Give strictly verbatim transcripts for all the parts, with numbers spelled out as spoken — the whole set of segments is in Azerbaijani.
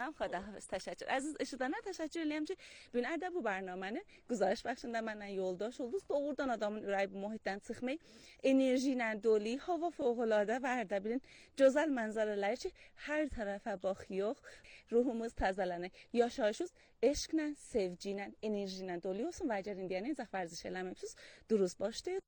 هم xudahafız təşəkkür. Əziz eşidənlər təşəkkür edirəm ki, bu gün bu proqramını güzarış bəxşində mənlə yoldaş oldunuz. Doğrudan adamın ürəyi bu mühitdən çıxmayı, enerji ilə dolu, hava fövqəladə və hər də bilin gözəl mənzərələr ki, hər tərəfə baxıyor. Ruhumuz təzələnir. Yaşayışımız eşqlə, sevgi ilə, enerji ilə dolu olsun və əgər indiyənə incə vərziş eləməmisiniz, duruz başlayın.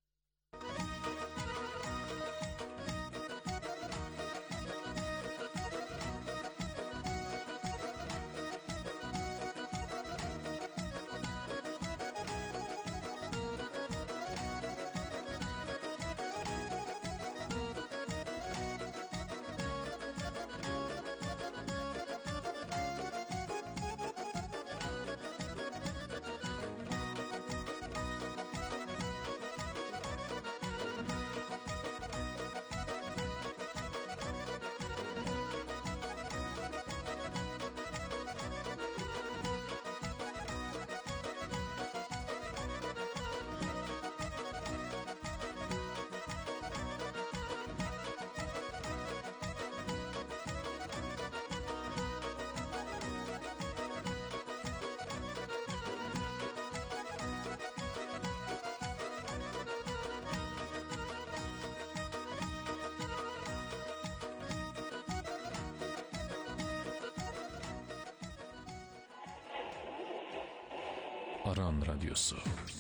Aran Radyosu.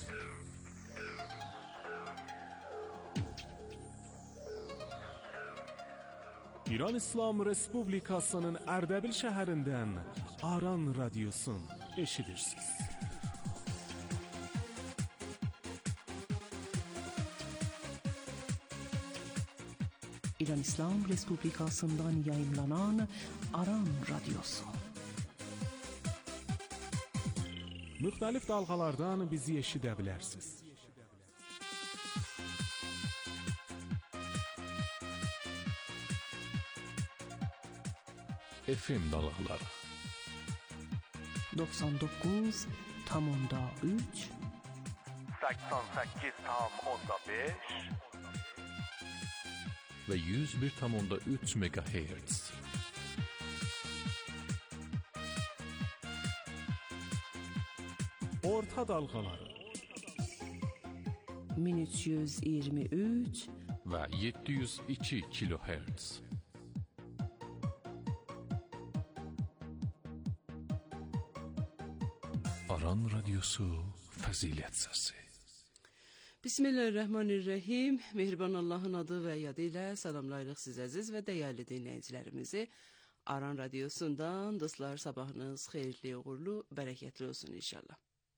İran İslam Respublikasının Ərdəbil şəhərindən Aran Radyosun eşidirsiniz. İran İslam Respublikasından yayınlanan Aran Radyosu. Müxtəlif dalğalardan bizi eşidə bilərsiniz. F M dalğaları doksan doqquz tam onda üç səksən səkkiz tam onda beş və yüz bir tam onda üç megahertz. Orta dalğaları min üç yüz iyirmi üç və yeddi yüz iki kilohertz. Aran Radyosu Fəzilət Səsi. Bismillahirrahmanirrahim. Mehriban Allahın adı və yadı ilə salamlayırıq siz əziz və dəyərli dinləyicilərimizi. Aran Radyosundan dostlar, sabahınız xeyirli, uğurlu, bərəkətli olsun inşallah.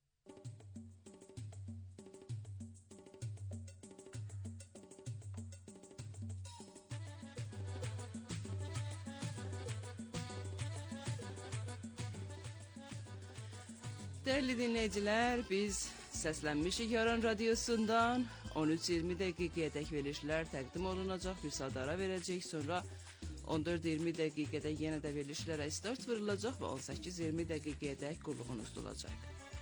Dəyərli dinləyicilər, biz səslənmişik Aran Radyosundan. on üç iyirmi dəqiqəyədək verilişlər təqdim olunacaq, bir saat ara verəcək, sonra on dörd iyirmi dəqiqədə yenə də verilişlərə start veriləcək və on səkkiz iyirmi dəqiqəyədək qulluğunuzda olacaq.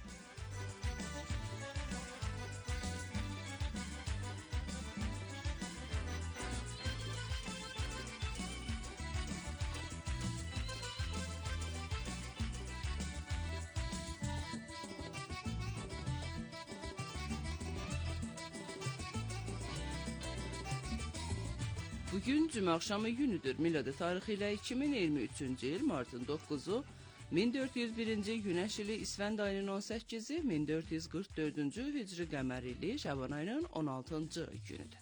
Bugün cümə axşamı günüdür. Miladi tarixi ilə iki min iyirmi üçüncü il martın doqquzu, min dörd yüz birinci Günəş ili İsfənd ayının on səkkizi, min dörd yüz qırx dördüncü Hicri qəmər ili Şaban ayının on altıncı günüdür.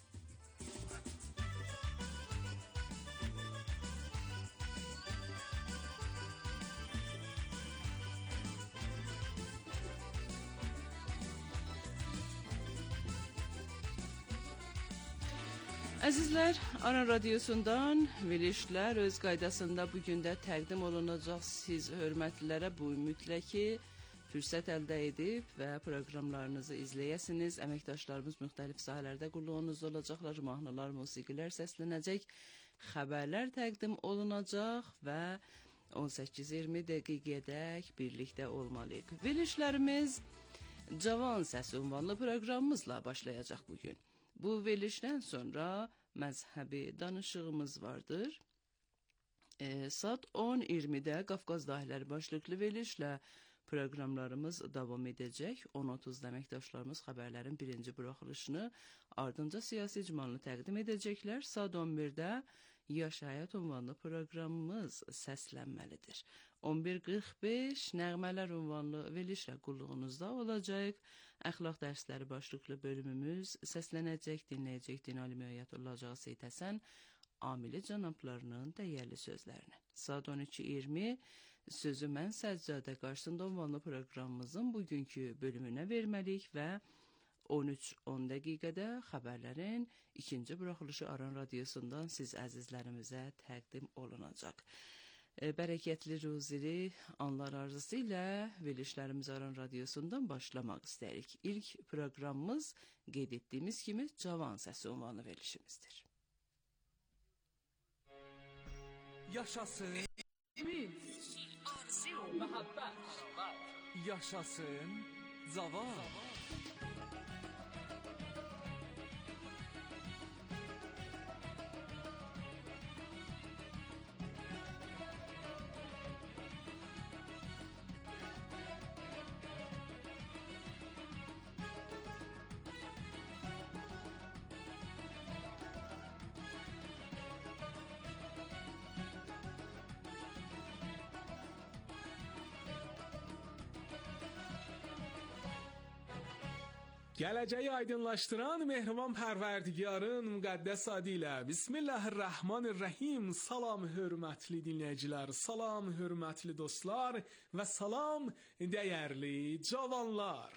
Əzizlər, Aran Radyosundan verilişlər öz qaydasında bugün də təqdim olunacaq. Siz hörmətlilərə bu ümidlə ki, fürsət əldə edib və proqramlarınızı izləyəsiniz. Əməkdaşlarımız müxtəlif sahələrdə qulluğunuzda olacaqlar, mahnılar, musiqilər səslənəcək, xəbərlər təqdim olunacaq və on səkkiz iyirmi dəqiqədək birlikdə olmalıyıq. Verilişlərimiz Cavan Səs ünvanlı proqramımızla başlayacaq bugün. Bu verilişdən sonra məzhəbi danışığımız vardır. E, saat on iyirmidə Qafqaz dahiləri başlıqlı verilişlə proqramlarımız davam edəcək. on otuzda əməkdaşlarımız xəbərlərin birinci buraxılışını, ardınca siyasi icmalını təqdim edəcəklər. Saat on birdə Yaş Həyat ünvanlı proqramımız səslənməlidir. on bir qırx beş Nəğmələr ünvanlı verilişlə qulluğunuzda olacaq. Əxlaq dərsləri başlıqlı bölümümüz səslənəcək, dinləyəcək Dinali Müəyyətullah Hacı Seyid Həsən Amili cənablarının dəyərli sözlərini. Saat on iki iyirmi Sözü Mən Səccadə qarşısında ünvanlı proqramımızın bugünkü bölümünə verməliyik və on üç on dəqiqədə xəbərlərin ikinci buraxılışı Aran Radiosundan siz əzizlərimizə təqdim olunacaq. E, bərəkətli ruzili anlar arzusu ilə verilişlərimiz Aran Radiosundan başlamaq istəyirik. İlk proqramımız qeyd etdiyimiz kimi Cavan Səsi ünvanlı verilişimizdir. Yaşasın ümid, arzu, məhəbbət. Yaşasın cavan. Gələcəyi aydınlaşdıran mehriban pərverdigarın müqəddəs adı ilə Bismillahirrahmanirrahim. Salam hörmətli dinləyicilər, salam hörmətli dostlar və salam dəyərli cavanlar.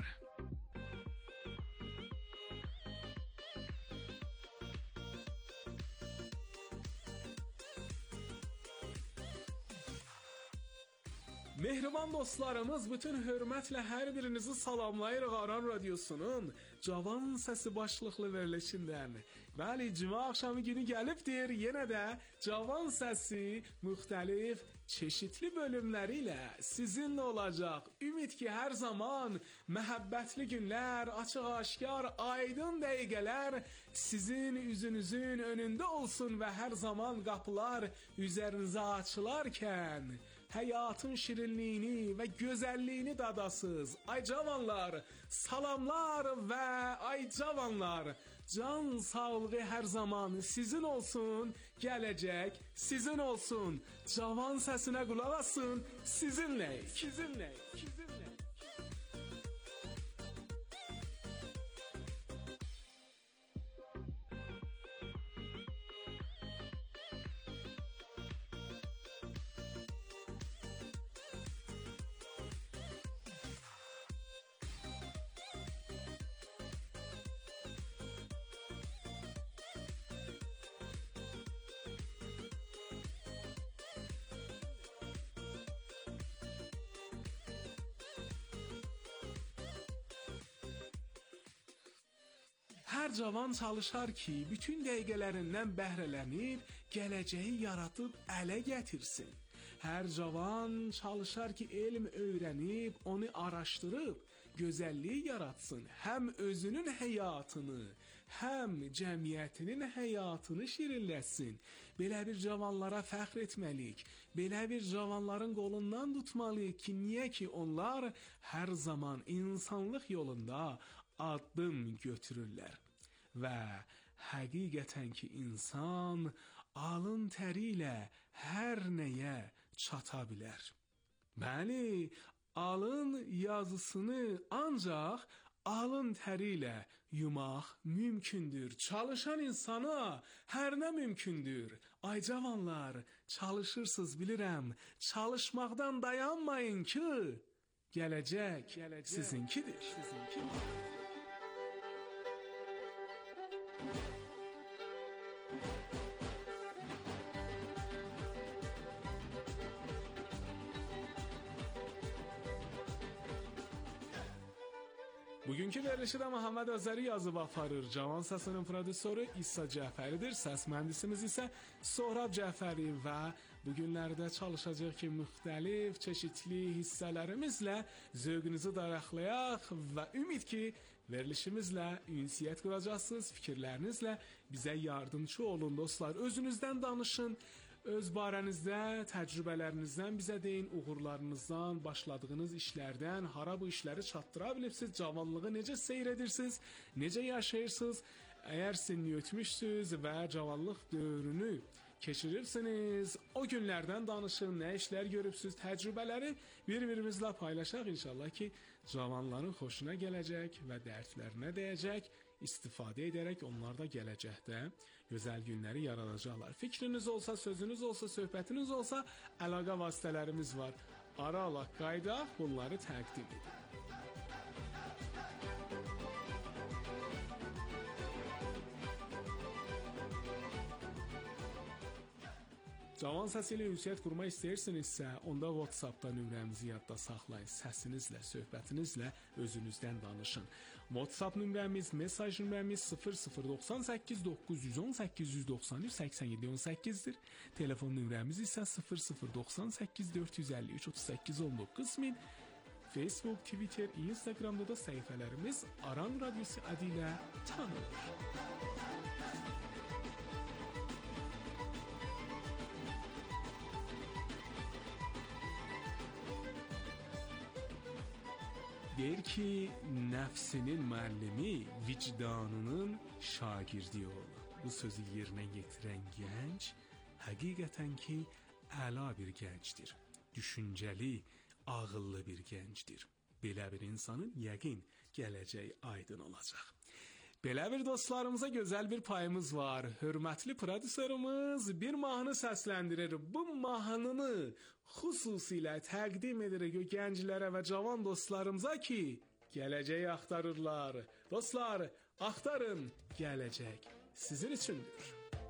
Mehriban dostlarımız, bütün hörmətlə hər birinizi salamlayırıq Aran Radiosunun Cavan Səsi başlıqlı verilişindən. Bəli, cümə axşamı günü gəlibdir, yenə də Cavan Səsi müxtəlif, çeşitli bölümləri ilə sizinlə olacaq. Ümid ki, hər zaman məhəbbətli günlər, açıq-aşkar, aydın dəqiqələr sizin üzünüzün önündə olsun və hər zaman qapılar üzərinizə açılarkən həyatın şirinliyini və gözəlliyini dadasız. Ay cavanlar, salamlar və ay cavanlar, can sağlığı hər zaman sizin olsun, gələcək sizin olsun. Cavan səsinə qulaq asın, sizinləyik, sizinləyik, sizinləyik. Hər cavan çalışar ki, bütün dəqiqələrindən bəhrələnib, gələcəyi yaratıb ələ gətirsin. Hər cavan çalışar ki, elm öyrənib, onu araşdırıb, gözəllik yaratsın. Həm özünün həyatını, həm cəmiyyətinin həyatını şirinləsin. Belə bir cavanlara fəxr etməliyik. Belə bir cavanların qolundan tutmalıyıq ki, niyə ki onlar hər zaman insanlıq yolunda addım götürürlər. Və həqiqətən ki, insan alın təri ilə hər nəyə çata bilər. Bəli, alın yazısını ancaq alın təri ilə yumaq mümkündür. Çalışan insana hər nə mümkündür. Ay cavanlar, çalışırsınız bilirəm, çalışmaqdan dayanmayın ki, gələcək, gələcək sizinkidir. sizinkidir. Bugünkü verilişi də Məhəmməd Azəri yazıb aparır. Cavan Səsinin prodüsoru İsa Cəfəridir. Səs mühəndisimiz isə Sohrab Cəfəri və bu günlərdə çalışacaq ki, müxtəlif, çeşitli hissələrimizlə zövqünüzü daraqlayaq və ümid ki, verilişimizlə ünsiyyət quracaqsınız, fikirlərinizlə bizə yardımcı olun dostlar. Özünüzdən danışın, Öz barənizdə, təcrübələrinizdən bizə deyin, uğurlarınızdan, başladığınız işlərdən, hara bu işləri çatdıra bilibsiz, cavanlığı necə seyr edirsiniz, necə yaşayırsınız? Əgər sinni ötmüşsünüz və cavanlıq dövrünü keçiribsiniz, o günlərdən danışın, nə işlər görübsünüz, təcrübələri bir-birimizlə paylaşaq inşallah ki, cavanların xoşuna gələcək və dərdlərinə dəyəcək, istifadə edərək onlar da gələcəkdə gözəl günləri yaradacaqlar. Fikriniz olsa, sözünüz olsa, söhbətiniz olsa, əlaqə vasitələrimiz var. Ara alaq, qaydaq, bunları təqdim edin. Cavan səsi ilə ünsiyyət qurmaq istəyirsinizsə, onda WhatsApp-da nömrəmizi yadda saxlayın. Səsinizlə, söhbətinizlə özünüzdən danışın. WhatsApp nömrəmiz, mesaj nömrəmiz sıfır sıfır doxsan səkkiz doqquz yüz on səkkiz yüz doxsan üç səksən yeddi on səkkizdir. Telefon nömrəmiz isə sıfır sıfır doxsan səkkiz dörd yüz əlli üç otuz səkkiz on doqquz min. Facebook, Twitter, Instagramda da səhifələrimiz Aran Radiosu adı ilə tanınır. Deyir ki, nəfsinin müəllimi vicdanının şagirdi olur. Bu sözü yerinə yetirən gənc həqiqətən ki, əla bir gəncdir. Düşüncəli, ağıllı bir gəncdir. Belə bir insanın yəqin gələcəyi aydın olacaq. Belə bir dostlarımıza gözəl bir payımız var. Hörmətli prodüserimiz bir mahnı səsləndirir. Bu mahnını xüsusilə təqdim edirik o gənclərə və cavan dostlarımıza ki, gələcəyi axtarırlar. Dostlar, axtarın, gələcək sizin üçündür.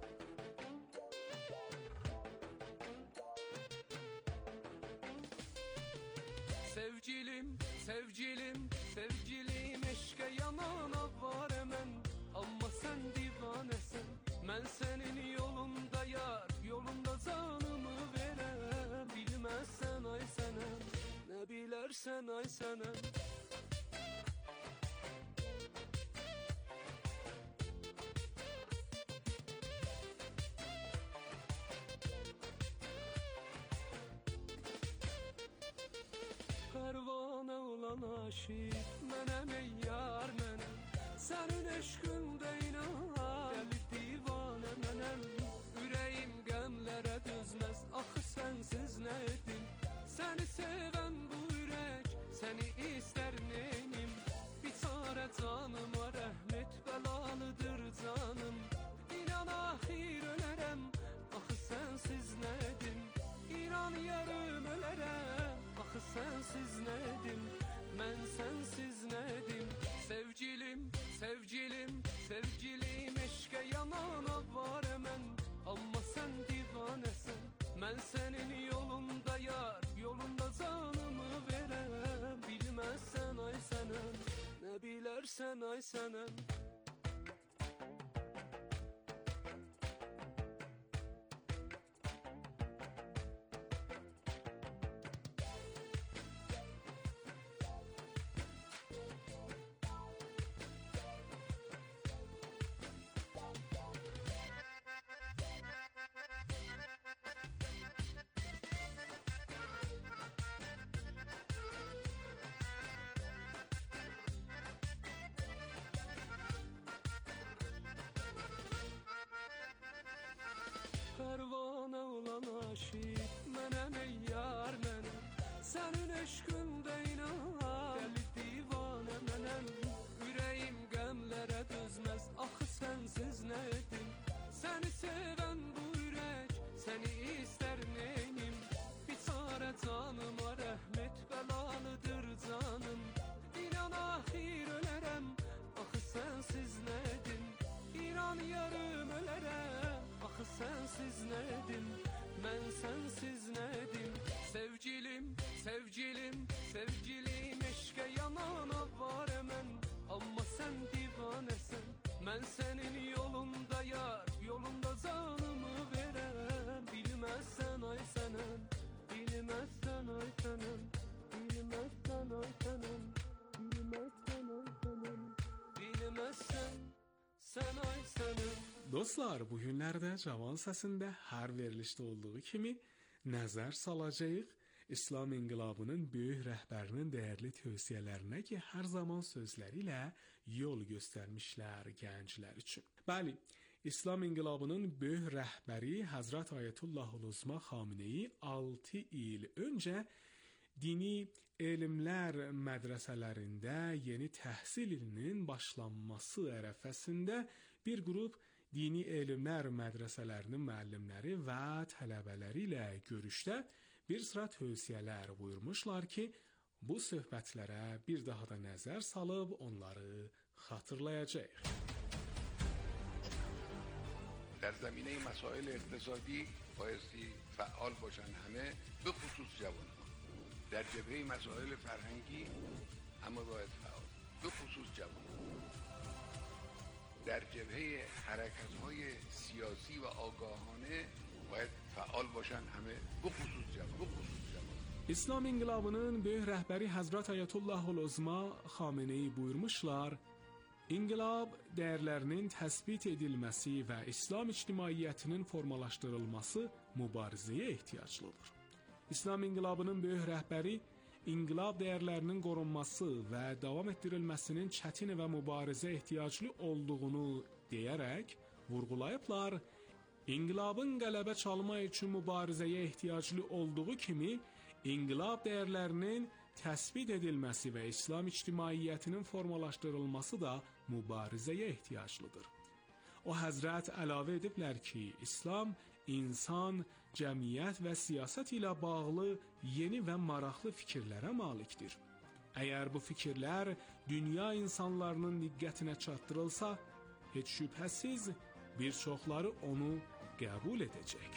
Sevgilim, sevgilim, sevgilim, eşqə yanana var əmən. Amma sən divanəsən, mən sənin yolunda yar, yolunda canımı verəm. Bilməzsən ay sənəm, nə bilərsən ay sənəm. Pərvanə olan aşiq mənəm ey yar mənəm, sənin eşqində inan, dəli divanə mənəm. Ürəyim qəmlərə dözməz, axı sənsiz nə edim? Səni sevən bu ürək, səni istər neynim? Biçarə canıma rəhmət bəlalıdır canım. İnan axir ölərəm, axı sənsiz nə edim? İnan yarım ölərəm, axı sənsiz nə edim? Mən sənsiz nə edim? Sevgilim, sevgilim, sevgilim, eşqə yanana var əmən. Amma sən divanəsən, mən sənin yolunda yar, yolunda canımı verəm. Bilməzsən ay sənəm, nə bilərsən ay sənəm. Pərvanə olan aşiq mənəm ey yar mənəm, sənin eşqində inan, dəli divanə mənəm. Ürəyim qəmlərə dözməz, axı sənsiz nə edim? Səni sevən bu ürək, səni istər neynim? Biçarə canıma rəhmət bəlalıdır canım. İnan axir ölərəm, axı sənsiz nə edim? İnan yarım ölərəm, axı sənsiz nə edim? Mən sənsiz nə edim? Sevgilim, sevgilim, sevgilim, eşqə yanana var əmən. Amma sən divanəsən, mən sənin yolunda yar, yolunda canımı verəm. Bilməzsən ay sənəm, bilməzsən ay sənəm, bilməzsən ay sənəm, bilməzsən ay sənəm, bilməzsən sən ay sənəm. Dostlar, bu günlərdə Cavan səsində hər verilişdə olduğu kimi nəzər salacağıq İslam inqilabının böyük rəhbərinin dəyərli tövsiyələrinə ki, hər zaman sözləri ilə yol göstərmişlər gənclər üçün. Bəli, İslam inqilabının böyük rəhbəri Həzrət Ayətullah-ül-Uzma Xameneyi altı il öncə dini elmlər mədrəsələrində yeni təhsil ilinin başlanması ərəfəsində bir qrup dini elmlər mədrəsələrinin müəllimləri və tələbələri ilə görüşdə bir sıra tövsiyələr buyurmuşlar ki, bu söhbətlərə bir daha da nəzər salıb onları xatırlayacağıq. در زمینه مسائل اقتصادی بایستی فعال باشن همه به خصوص جوانان. در جبهه مسائل فرهنگی همه باید فعال به خصوص جوانان. در جبهه حرکت‌های سیاسی و آگاهانه باید فعال باشن همه به خصوص جوانان. به خصوص جوانان. İslam inqilabının böyük rəhbəri Həzrət Ayətullah-ül-Uzma Xameneyi buyurmuşlar: İnqilab dəyərlərinin təsbit edilməsi və İslam ictimaiyyətinin formalaşdırılması mübarizəyə ehtiyaclıdır. İslam inqilabının böyük rəhbəri İnqilab dəyərlərinin qorunması və davam etdirilməsinin çətin və mübarizə ehtiyaclı olduğunu deyərək vurğulayıblar. İnqilabın qələbə çalmaq üçün mübarizəyə ehtiyaclı olduğu kimi, İnqilab dəyərlərinin təsbit edilməsi və İslam ictimaiyyətinin formalaşdırılması da mübarizəyə ehtiyaclıdır. O həzrət əlavə ediblər ki, İslam insan, cəmiyyət və siyasət ilə bağlı yeni və maraqlı fikirlərə malikdir. Əgər bu fikirlər dünya insanlarının diqqətinə çatdırılsa, heç şübhəsiz bir çoxları onu qəbul edəcək.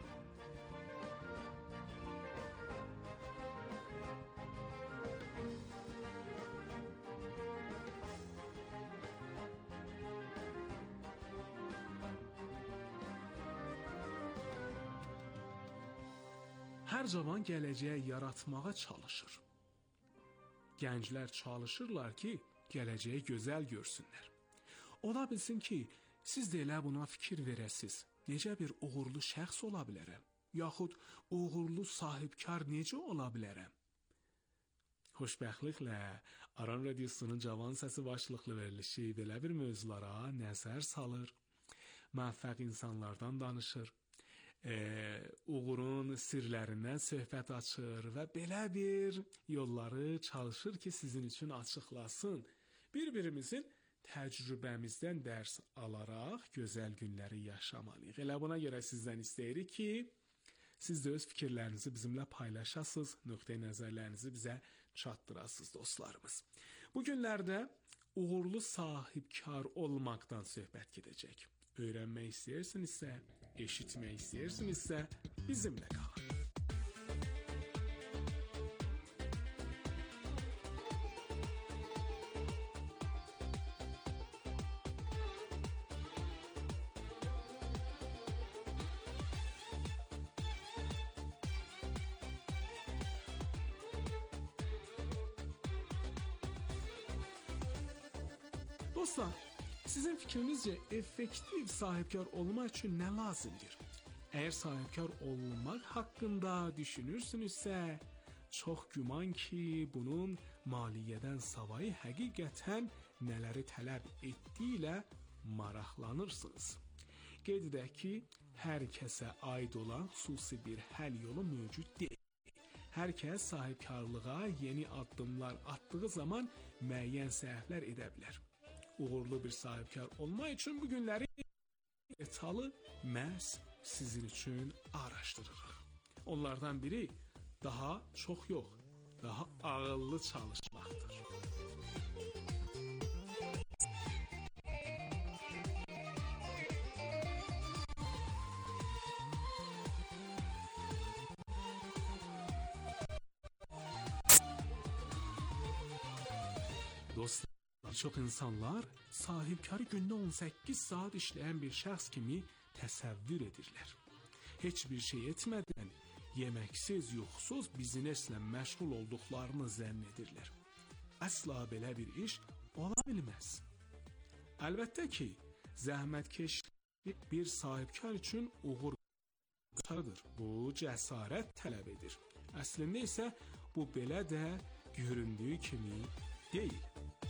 Hər cavan gələcəyə yaratmağa çalışır. Gənclər çalışırlar ki, gələcəyi gözəl görsünlər. Ola bilsin ki, siz də elə buna fikir verəsiz. Necə bir uğurlu şəxs ola bilərəm? Yaxud uğurlu sahibkar necə ola bilərəm? Xoşbəxtliklə Aran Radiosunun Cavan Səsi başlıqlı verilişi belə bir mövzulara nəzər salır. Müvəffəq insanlardan danışır. E, uğurun sirlərindən söhbət açır və belə bir yolları çalışır ki, sizin üçün açıqlasın. Bir-birimizin təcrübəmizdən dərs alaraq gözəl günləri yaşamalıyıq. Elə buna görə sizdən istəyirik ki, siz də öz fikirlərinizi bizimlə paylaşasınız, nöqtə nəzərlərinizi bizə çatdırasınız dostlarımız. Bu günlərdə uğurlu sahibkar olmaqdan söhbət gedəcək. Öyrənmək istəyirsinizsə, eşitmək istəyirsinizsə, bizimlə qalın. Dostlar, sizin fikrinizcə effektiv sahibkar olmaq üçün nə lazımdır? Əgər sahibkar olmaq haqqında düşünürsünüzsə, çox güman ki, bunun maliyyədən savayı həqiqətən nələri tələb etdiyi ilə maraqlanırsınız. Qeyd edək ki, hər kəsə aid olan xüsusi bir həll yolu mövcud deyil. Hər kəs sahibkarlığa yeni addımlar atdığı zaman müəyyən səhvlər edə bilər. Uğurlu bir sahibkar olmaq üçün bu günləri detalı məhz sizin üçün araşdırırıq. Onlardan biri daha çox yox, daha ağıllı çalışmaqdır. Dostlar, çox insanlar sahibkarı gündə on səkkiz saat işləyən bir şəxs kimi təsəvvür edirlər. Heç bir şey etmədən, yeməksiz, yuxusuz bizneslə məşğul olduqlarını zənn edirlər. Əsla belə bir iş ola bilməz. Əlbəttə ki, zəhmətkeşlik bir sahibkar üçün uğur qazanır. Bu cəsarət tələb edir. Əslində isə bu belə də göründüyü kimi deyil.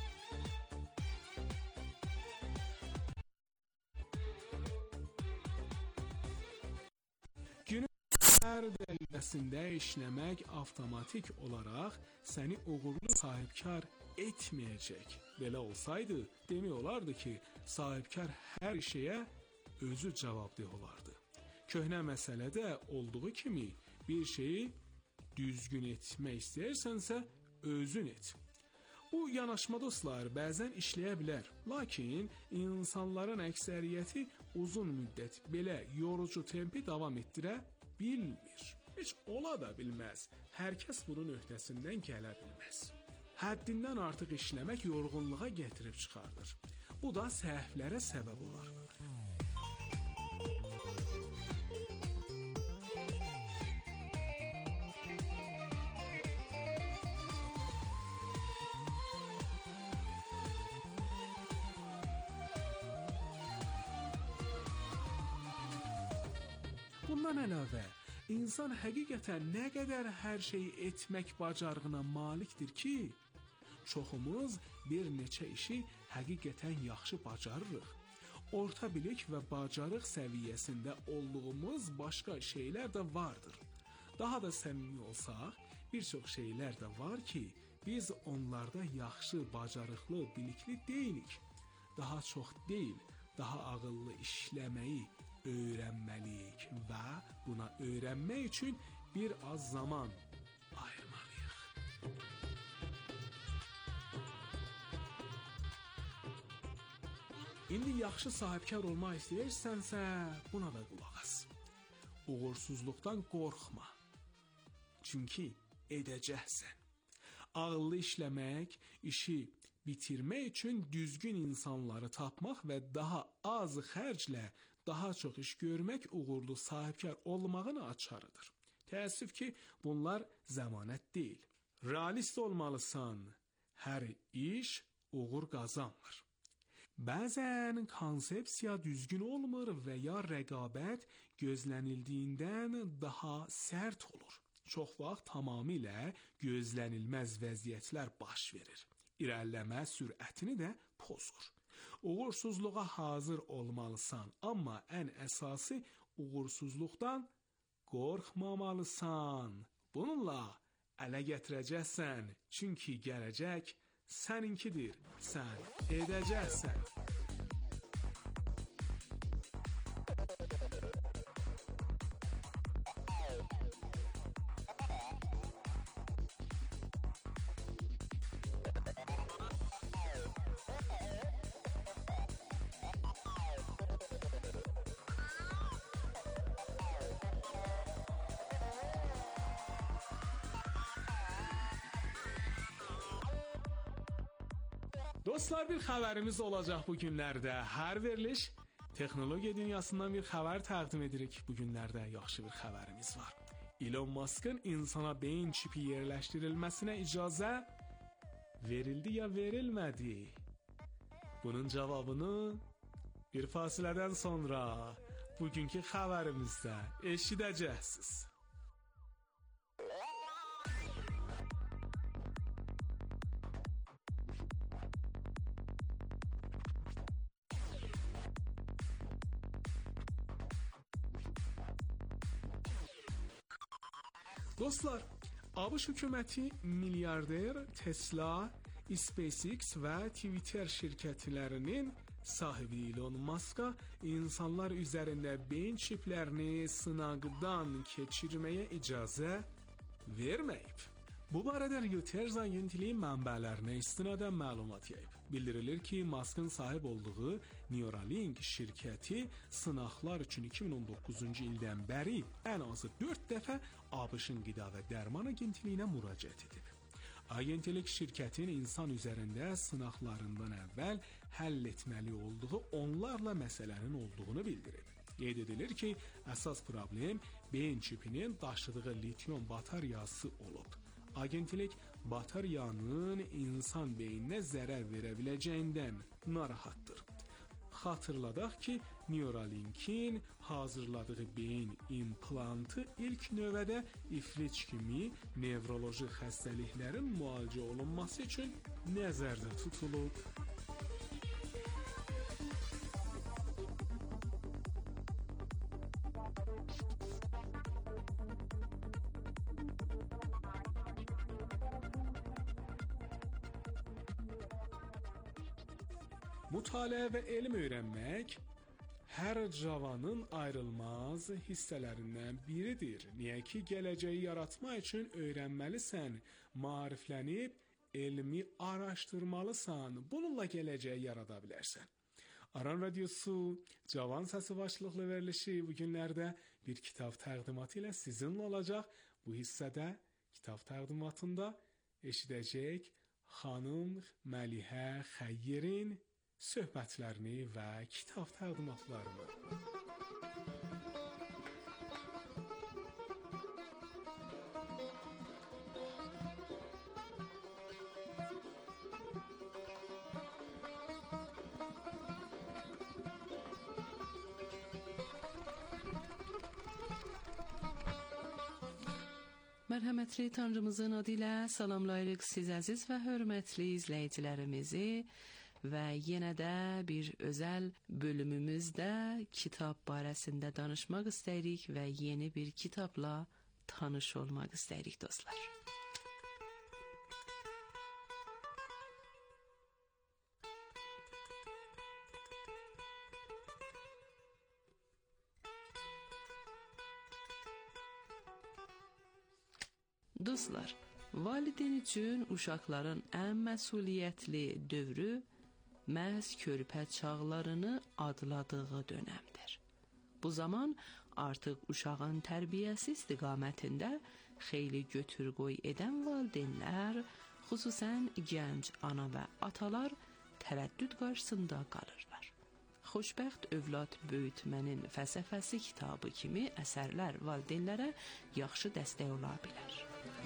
Hər dəqiqəsində işləmək avtomatik olaraq səni uğurlu sahibkar etməyəcək. Belə olsaydı, demək olardı ki, sahibkar hər şeyə özü cavabdeh olardı. Köhnə məsələdə olduğu kimi bir şeyi düzgün etmək istəyirsənsə, özün et. Bu yanaşma dostlar bəzən işləyə bilər, lakin insanların əksəriyyəti uzun müddət belə yorucu tempi davam etdirə bilmir. Heç ola da bilməz. Hər kəs bunun öhdəsindən gələ bilməz. Həddindən artıq işləmək yorğunluğa gətirib çıxardır. Bu da səhvlərə səbəb olar. Bundan əlavə, insan həqiqətən nə qədər hər şeyi etmək bacarığına malikdir ki, çoxumuz bir neçə işi həqiqətən yaxşı bacarırıq. Orta bilik və bacarıq səviyyəsində olduğumuz başqa şeylər də vardır. Daha da səmimi olsaq, bir çox şeylər də var ki, biz onlarda yaxşı, bacarıqlı, bilikli deyilik. Daha çox deyil, daha ağıllı işləməyi öyrənməliyik və buna öyrənmək üçün bir az zaman ayırmalıyıq. İndi yaxşı sahibkar olmaq istəyirsənsə, buna da qulaq as. Uğursuzluqdan qorxma. Çünki edəcəksən. Ağıllı işləmək, işi bitirmək üçün düzgün insanları tapmaq və daha az xərclə daha çox iş görmək uğurlu sahibkar olmağın açarıdır. Təəssüf ki, bunlar zəmanət deyil. Realist olmalısan. Hər iş uğur qazanmır. Bəzən konsepsiya düzgün olmur və ya rəqabət gözlənildiyindən daha sərt olur. Çox vaxt tamamilə gözlənilməz vəziyyətlər baş verir. İrəliləmə sürətini də pozur. Uğursuzluğa hazır olmalısan, amma ən əsası uğursuzluqdan qorxmamalısan. Bununla ələ gətirəcəksən, çünki gələcək səninkidir, sən edəcəksən. Dostlar, bir xəbərimiz olacaq bu günlərdə. Hər veriliş texnologiya dünyasından bir xəbər təqdim edirik. Bu günlərdə yaxşı bir xəbərimiz var. Elon Musk'ın insana beyin çipi yerləşdirilməsinə icazə verildi ya verilmədi? Bunun cavabını bir fasilədən sonra bugünkü xəbərimizdə eşidəcəksiniz. Dostlar, ABŞ hökuməti milyarder Tesla, SpaceX və Twitter şirkətlərinin sahibi Elon Musk'a insanlar üzərində beyin çiplərini sınaqdan keçirməyə icazə verməyib. Bu barədə Reuters agentliyi mənbələrinə istinadən məlumat yayıb. Bildirilir ki, Musk'ın sahib olduğu Neuralink şirkəti sınaqlar üçün iki min on doqquzuncu ildən bəri ən azı dörd dəfə ABŞ-ın qida və dərman agentliyinə müraciət edib. Agentlik şirkətin insan üzərində sınaqlarından əvvəl həll etməli olduğu onlarla məsələnin olduğunu bildirib. Qeyd edilir ki, əsas problem beyin çipinin daşıdığı lityum bataryası olub. Agentlik bataryanın insan beyninə zərər verə biləcəyindən narahatdır. xatırladaq ki, Neuralinkin hazırladığı beyin implantı ilk növbədə iflic kimi nevroloji xəstəliklərin müalicə olunması üçün nəzərdə tutulub. Mütaliə və elm öyrənmək hər cavanın ayrılmaz hissələrindən biridir. Niyə ki, gələcəyi yaratmaq üçün öyrənməlisən, maariflənib, elmi araşdırmalısan, bununla gələcəyi yarada bilərsən. Aran Radyosu Cavan Səsi başlıqlı verilişi bu günlərdə bir kitab təqdimatı ilə sizinlə olacaq. Bu hissədə kitab təqdimatında eşidəcək xanım Məlihə Xəyyərin söhbətlərini və kitab təqdimatlarını. Mərhəmətli Tanrımızın adı ilə salamlayırıq siz əziz və hörmətli izləyicilərimizi və yenə də bir özəl bölümümüzdə kitab barəsində danışmaq istəyirik və yeni bir kitabla tanış olmaq istəyirik dostlar. Dostlar, valideyn üçün uşaqların ən məsuliyyətli dövrü məhz körpə çağlarını adladığı dönəmdir. Bu zaman artıq uşağın tərbiyəsi istiqamətində xeyli götür-qoy edən valideynlər, xüsusən gənc ana və atalar tərəddüd qarşısında qalırlar. Xoşbəxt övlad böyütmənin fəlsəfəsi kitabı kimi əsərlər valideynlərə yaxşı dəstək ola bilər.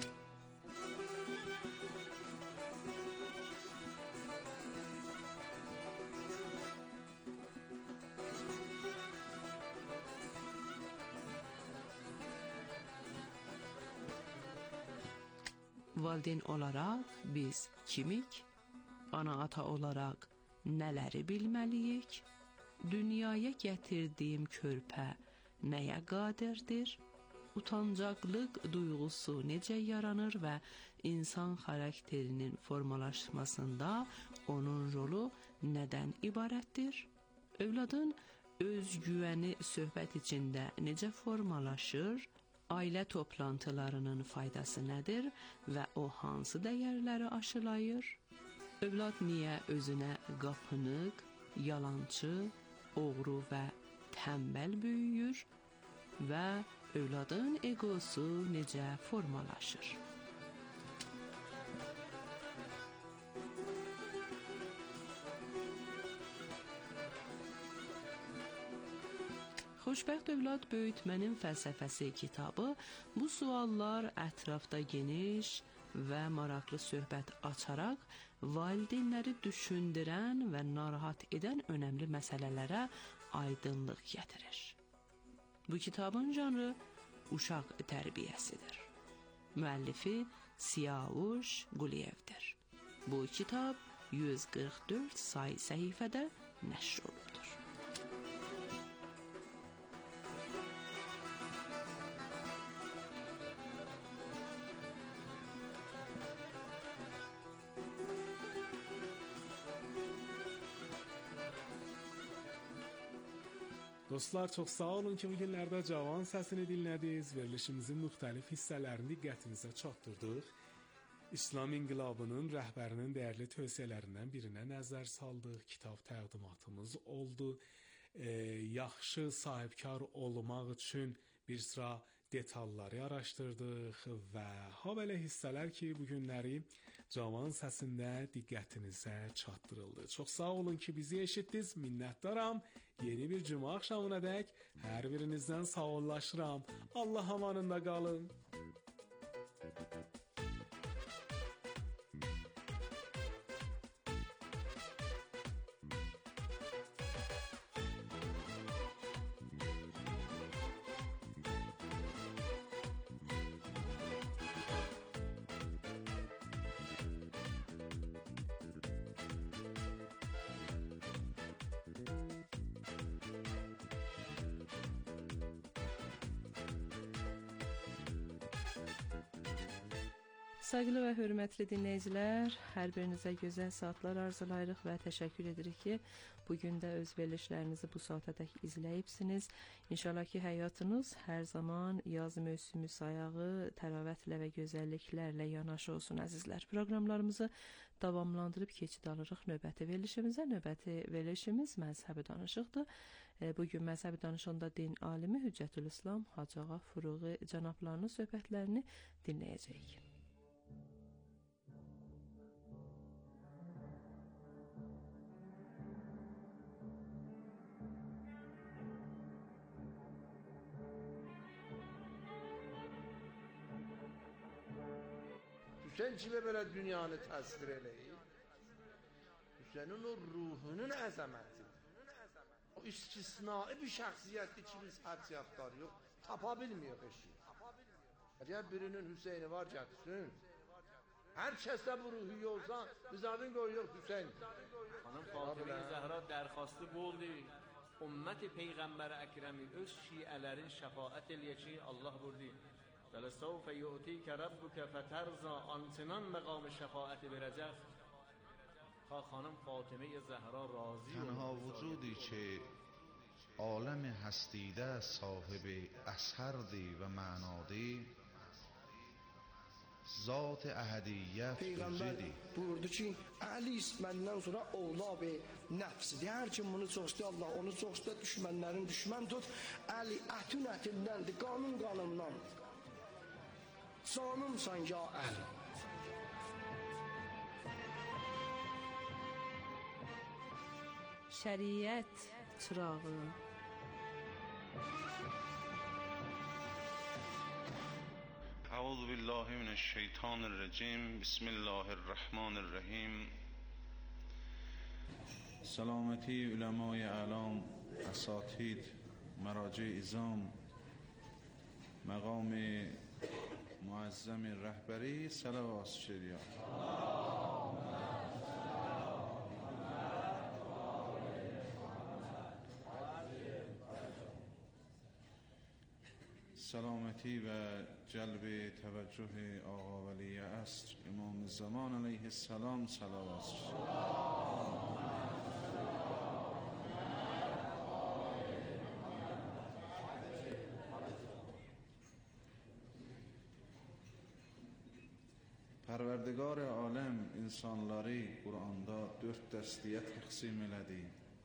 Valideyn olaraq biz kimik? Ana-ata olaraq nələri bilməliyik? Dünyaya gətirdiyim körpə nəyə qadirdir? Utancaqlıq duyğusu necə yaranır və insan xarakterinin formalaşmasında onun rolu nədən ibarətdir? Övladın özgüvəni söhbət içində necə formalaşır? Ailə toplantılarının faydası nədir və o hansı dəyərləri aşılayır? Övlad niyə özünə qapınıq, yalançı, oğru və tənbəl böyüyür və övladın egosu necə formalaşır? Xoşbəxt övlad böyütmənin fəlsəfəsi kitabı bu suallar ətrafda geniş və maraqlı söhbət açaraq valideynləri düşündürən və narahat edən önəmli məsələlərə aydınlıq gətirir. Bu kitabın janrı uşaq tərbiyəsidir. Müəllifi Siyavuş Quliyevdir. Bu kitab yüz qırx dörd say səhifədə nəşr olunubdur. Dostlar, çox sağ olun ki, bu günlərdə Cavan səsini dinlədiniz. Verilişimizin müxtəlif hissələrini diqqətinizə çatdırdıq. İslam İnqilabının rəhbərinin dəyərli tövsiyələrindən birinə nəzər saldıq. Kitab təqdimatımız oldu. E, yaxşı sahibkar olmaq üçün bir sıra detalları araşdırdıq və ha belə hissələr ki, bu günləri Cavan səsində diqqətinizə çatdırıldı. Çox sağ olun ki, bizi eşitdiniz. Minnətdaram. Yeni bir cuma axşamına dək hər birinizdən sağollaşıram. Allah amanında qalın. Sayğılı və hörmətli dinləyicilər, hər birinizə gözəl saatlar arzulayırıq və təşəkkür edirik ki, bugün də öz verilişlərinizi bu saatədək izləyibsiniz. İnşallah ki, həyatınız hər zaman yaz mövsümü sayağı təravətlə və gözəlliklərlə yanaşı olsun əzizlər. Proqramlarımızı davamlandırıb keçid alırıq növbəti verilişimizə. Növbəti verilişimiz məzhəbi danışıqdır. Bugün məzhəbi danışığında din alimi Hüccətülislam Hacı Ağa Furuği cənablarının söhbətlərini dinləyəcəyik. Hüseyin çilə belə dünyanı təsvir eləyir. Hüseynin o ruhunun əzəmətidir. O istisnai bir şəxsiyyətdir ki, biz həcciyatlar yox, tapa bilmiyor eşi. Əgər birinin Hüseyni var gətirsin, hər kəsdə bu ruhu yolsa, biz adın qoyuyor Hüseyin. Xanım Fatıma Zəhra dərxastı boldu. Ümmət-i Peyğəmbər Əkrəmi öz şiələrin şəfaət eləyə ki, Allah burdu. وَلَسَوْفَ يُؤْتِيكَ رَبُّكَ فَتَرْضَى آنچنان مقام شفاعت برجخ خانم فاطمه زهرا راضی تنها وجودی که عالم هستیده صاحب اثردی و معنادی ذات احدیت وجودی. Buyurdu ki, Əli məndən sonra oğlabi nəfsidir. Hər kim bunu çox istəyir, Allah onu çox istəyir, düşmənlərin düşmən tut. Əli ətün ətindəndir, qanun qanımdan. Canımsan ya Əli. Şəriət çırağı. اعوذ بالله من الشیطان الرجیم بسم الله الرحمن الرحیم. سلامتی علمای اعلام، اساتید، مراجع عظام، مقام معظم رهبری، صلوات شریعه. سلامتی و جلب توجه آقا ولی عصر امام زمان علیه السلام صلوات پروردگار عالم insanları Quranda dörd dəstəyə təqsim elədi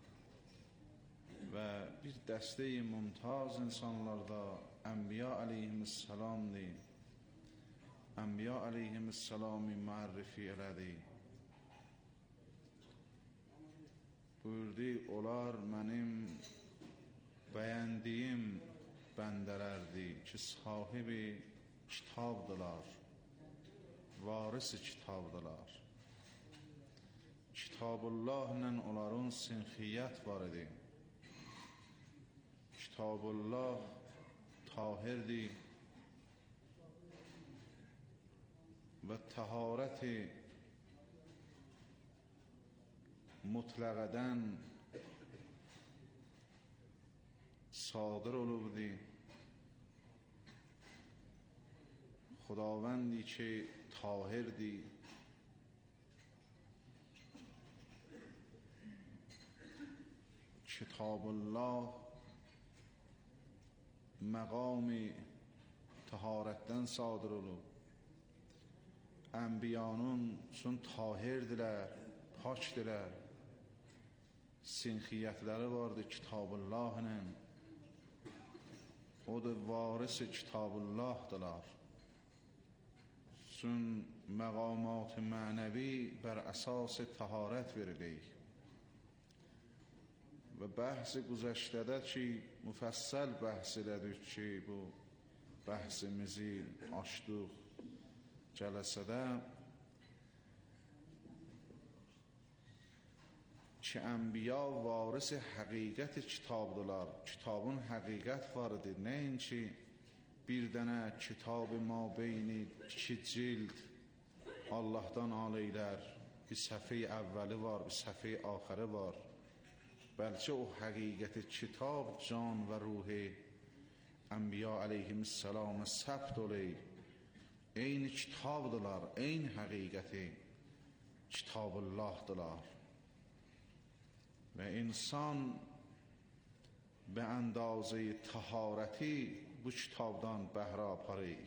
və bir dəstəyi mümtaz insanlarda Enbiya aleyhisselamdır. Enbiya aleyhisselami müərrifi elədi. Buyurdu, onlar mənim bəyəndiyim bəndələrdir ki, sahibi kitabdılar, varisi kitabdılar. Kitabullahla onların sinxiyyət var idi. Kitabullah tahirdir və təharəti mutlaqədən sadır olubdur. خداوندی که طاهردی کتاب الله مقام طهارتdən sadır olub. Ənbiyanın üçün tahirdirlər, pakdirlər. Sinxiyyətləri vardır Kitabullahla. O da varisi Kitabullahdılar. Üçün məqamat-ı mənəvi bər əsas təharət verilir. Və bəhs-i güzəştədə ki, müfəssəl bəhs elədik ki, bu bəhsimizi açdıq cələsədə ki, ənbiya varis həqiqət kitabdılar. Kitabın həqiqət varıdır. Nəyin ki, bir dənə kitab-ı mabeyni iki cild Allahdan aleylər. Bir səhifə-i əvvəli var, bir səhifə-i axırı var. Bəlkə o həqiqət kitab can və ruhi Enbiya aleyhisselam səbt oley. eyni kitabdılar, eyni həqiqəti Kitabullahdılar. Və insan به اندازه طهارتی bu kitabdan bəhrə aparır.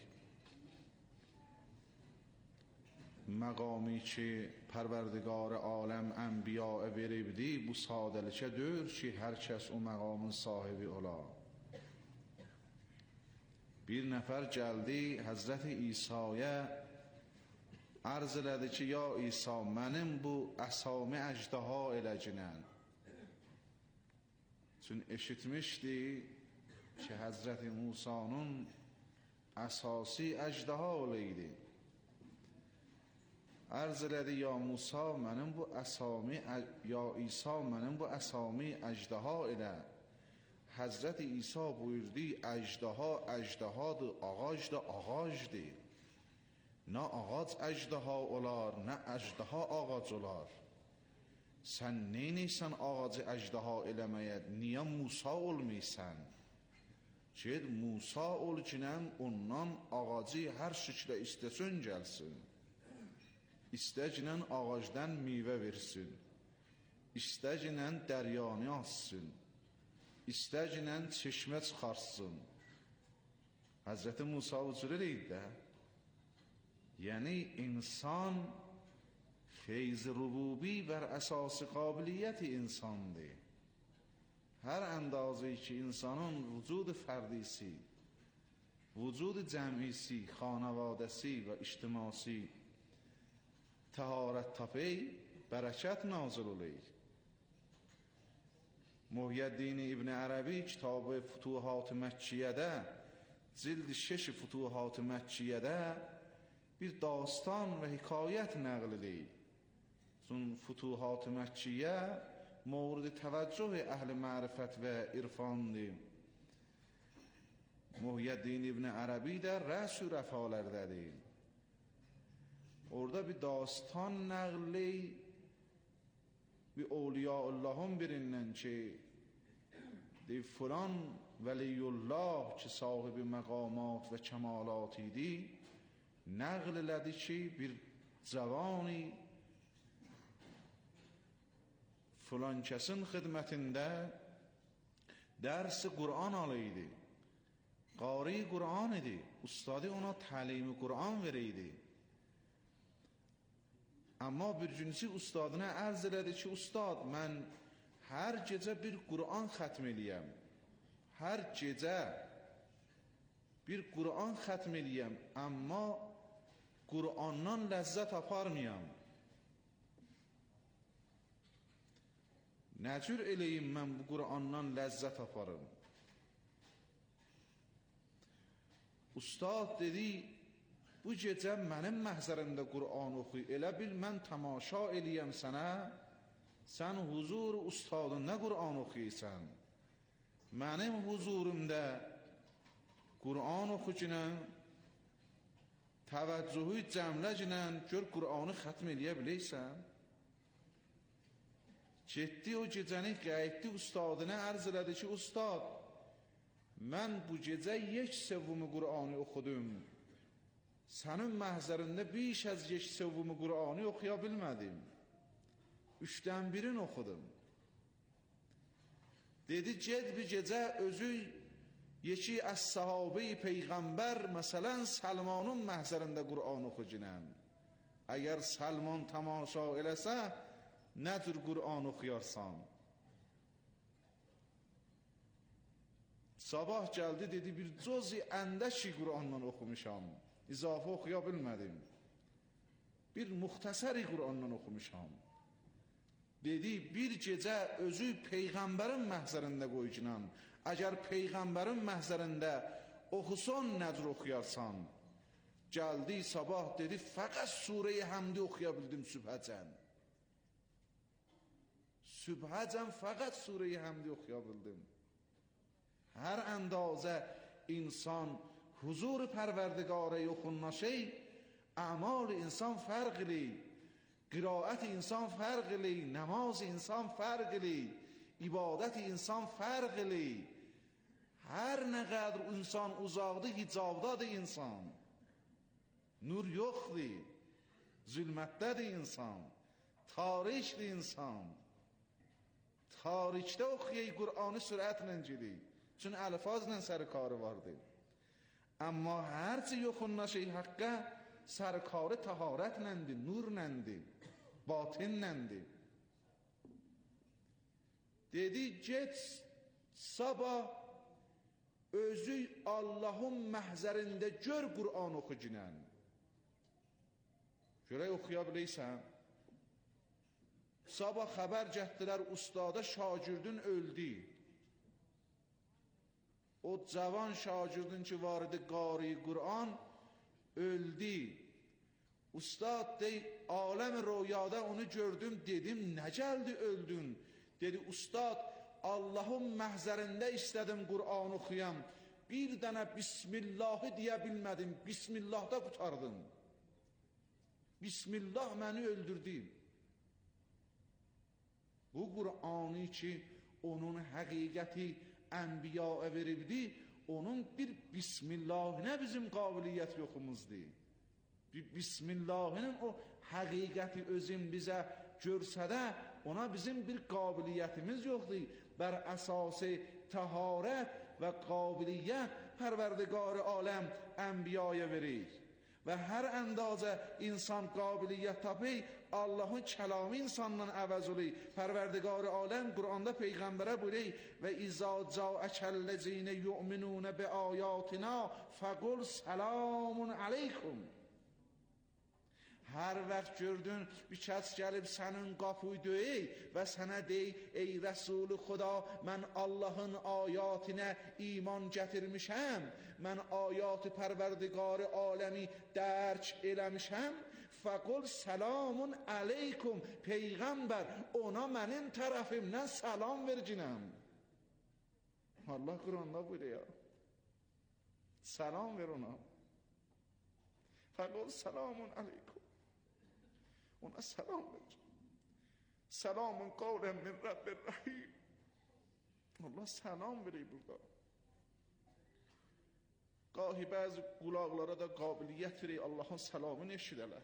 Məqami ki, Pərverdigar aləm ənbiya veribdi, bu sadəlikə deyil ki, hər kəs o məqamın sahibi ola. Bir nəfər gəldi Həzrəti İsa'ya arz elədi ki, ya İsa, mənim bu əsami əcdaha eləcinən. Çün eşitmişdi ki, Həzrəti Musa'nın əsası əcdaha olaydı. Arz elədi, ya Musa, mənim bu əsami, ya İsa, mənim bu əsami əcdaha elə. Həzrəti İsa buyurdu, əcdaha əcdahadır, ağac da ağacdır. Nə ağac əcdaha olar, nə əcdaha ağac olar. Sən neynəysən ağacı əcdaha eləməyə, niyə Musa olmaysan? Ged Musa ol kinən, ondan ağacı hər şüklə istəsən gəlsin. İstəcinən ağacdan meyvə versin. İstəcinən dəryanı açsın. İstəcinən çeşmə çıxarsın. Həzrəti Musa ucur eləydi də. Yəni insan feyz-i rububi bər əsası qabiliyyəti insandır. Hər əndazı ki insanın vücud fərdisi, vücud cəmisi, xanavadəsi və ictimasi təharət tapı, bərəkət nazil olayır. Muhyiddin İbn Ərəbi kitabı Futuhat-ı Məkkiyədə, cild şeş Futuhat-ı Məkkiyədə bir dastan və hikayət nəql edir. Çün Futuhat-ı Məkkiyə mورد توجه اهل معرفت و عرفانdır. Muhyiddin İbn Ərəbi də rəs-ü rəfalərdədir. Orada bir dastan nəqli bir Awliyaullahın birindən ki, deyib filan Veliyullah ki sahibi məqamat və kəmalat idi, nəql elədi ki, bir cavani filan kəsin xidmətində dərsi Qur'an alıydı. Qari Qur'an idi. Ustadı ona təlimi Qur'an veriydi. Amma bir günsi ustadına ərz elədi ki, ustad, mən hər gecə bir Qur'an xətm eləyəm. Hər gecə bir Qur'an xətm eləyəm, amma Qur'andan ləzzət aparmayam. Nə cür eləyim mən bu Qur'andan ləzzət aparım? Ustad dedi, bu gecə mənim məhzərində Qur'an oxuy, elə bil mən tamaşa eləyəm sənə, sən huzur ustadında Qur'an oxuysan. Mənim huzurumda Qur'an oxucunən, təvəccühü cəmləcunən, gör Qur'anı xətm eləyə biləysən. Getdi o gecəni qayıtdı ustadına ərz elədi ki, ustad, mən bu gecə یک سوم Qur'anı oxudum. Sənin məhzərində بیش از یک سوم Qur'anı oxuya bilmədim. Üçdən birini oxudum. Dedi, ged bir gecə özü yeki az sahabe-i peyğəmbər, məsələn, Salmanın məhzərində Qur'an oxucunən. Əgər Salman tamaşa eləsə, nə tür Qur'an oxuyarsan? Sabah gəldi, dedi, bir cozi əndəşi Qur'andan oxumuşam. İzafə oxuya bilmədim. Bir muxtəsəri Qur'andan oxumuşam. Dedi, bir gecə özü Peyğəmbərin məhzərində qoyucunan. Əgər Peyğəmbərin məhzərində oxusan, nədir oxuyarsan? Gəldi sabah, dedi, fəqət surə-i Həmdi oxuya bildim sübhəcən. Sübhəcən fəqət surə-i Həmdi oxuya bildim. Hər əndazə insan huzur pərverdigarə yoxunlaşır, əmal insan fərqli, qiraət insan fərqli, namaz insan fərqli, ibadət insan fərqli. Hər nə qədər insan uzaqdır, hicabdadır insan. Nur yoxdur. Zülmətdədir insan. Tarikdir insan. Tarikdə oxuyay Qur'anı sürətlə gidik. Çünki əlfazla sərkarı vardır. Amma hərçi yoxunlaşay haqqa sərkarı taharətləndir, nurləndir, batinləndir. Dedi, get sabah özü Allahın məhzərində gör Qur'an oxu ginən. Görək oxuya biləysən. Sabah xəbər gətirdilər, ustada şagirdin öldü. O cavan şagirdin ki vardı qari Qur'an öldü. Ustad dey, aləm rüyada onu gördüm, dedim, nə gəldi öldün? Dedi, ustad, Allahın məhzərində istədim Qur'an oxuyam. Bir dənə Bismillahı deyə bilmədim, Bismillahda qutardım. Bismillah məni öldürdü. Bu Qur'anı ki, onun həqiqəti ənbiyaya verildi, onun bir Bismillahına bizim qabiliyyət yoxumuzdur. Bir Bismillahının o həqiqəti özün bizə görsədə, ona bizim bir qabiliyyətimiz yoxdur. Bər əsası təharət və qabiliyyət Pərverdigar-ı aləm ənbiyaya verir. Və hər əndazə insan qabiliyyət tapır, Allahın kəlamı insandan əvəz olur. Pərverdigar-ı aləm Qur'anda Peyğəmbərə buyurir və İzâ câəkəllezîne yu'minûne bi âyâtinâ fəqul səlâmun aleykum. Hər vaxt gördün bir kəs gəlib sənin qapıyı döyey və sənə dey, ey Rəsulü Xuda, mən Allahın ayatına iman gətirmişəm, mən ayatı Pərverdigar-ı aləmi dərk eləmişəm, fəqul selamun aleykum, Peyğəmbər, ona mənim tərəfimdən salam vercinəm. Allah Qur'anda buyuruyor ya, salam ver ona. Fəqul selamun aleykum. Ona salam ver. Selamun qavlen min Rabbir Rahim. Allah salam verir burada. Qahi bəzi qulaqlara da qabiliyyət verir, Allahın salamını eşidələr.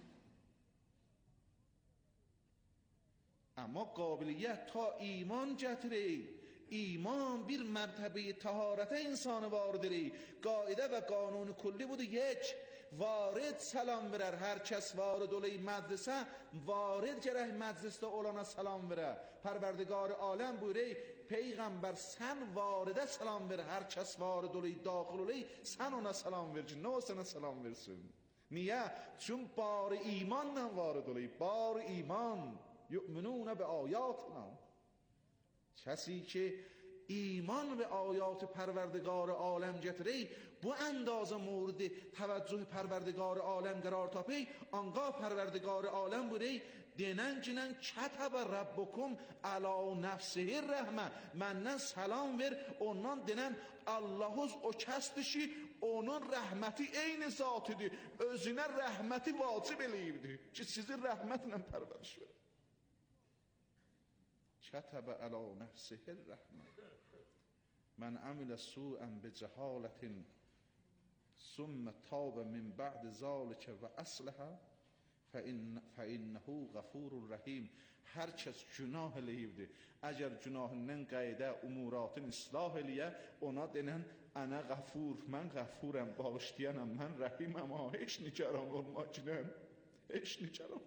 Amma qabiliyyət ta iman gətirir. İman bir mərtəbəyi təharətə insanı vardirir. Qaidə və qanuni kulli budur, یک varid salam verər. Hər kəs varid olayı məclisə, varid gərək məclisdə olana salam verər. Pərverdigar-ı aləm buyurir, Peyğəmbər sən varidə salam ver. Hər kəs varid olayı, daxil olayı, sən ona salam vercin. Nə o sənə salam versin? Niyə? Çün barı imanla varid olayı. Barı iman. Yu'minûne bi âyâtina. Kəsi ki iman və ayat-ı Pərverdigar-ı aləm gətirir, bu əndazə murdi təvəccüh Pərverdigar-ı aləm qərar tapır, anqa Pərverdigar-ı aləm buyurir, denən kinən kətəbə Rabbukum əla nəfsihir rəhmə, məndən salam ver, ondan denən Allahuz o kəsdir ki, onun rəhməti eyni zatıdır, özünə rəhməti vacib eləyibdir ki, sizi rəhmətlə pərvəriş verir. Kətəbə əla nəfsihir rəhmə. Mən əmilə suən bi cəhaletin sümmə tavbə min bə'di zalikə və əsləhə fəinnəhu qəfurur rəhim. Hər kəs günah eləyibdir. Əgər günahından qayda umuratın islah eləyə, ona denən ənə qəfur, mən qəfurəm, bağışlayanam, mən rəhiməm, heç nigaran olma kinən, heç nigaran.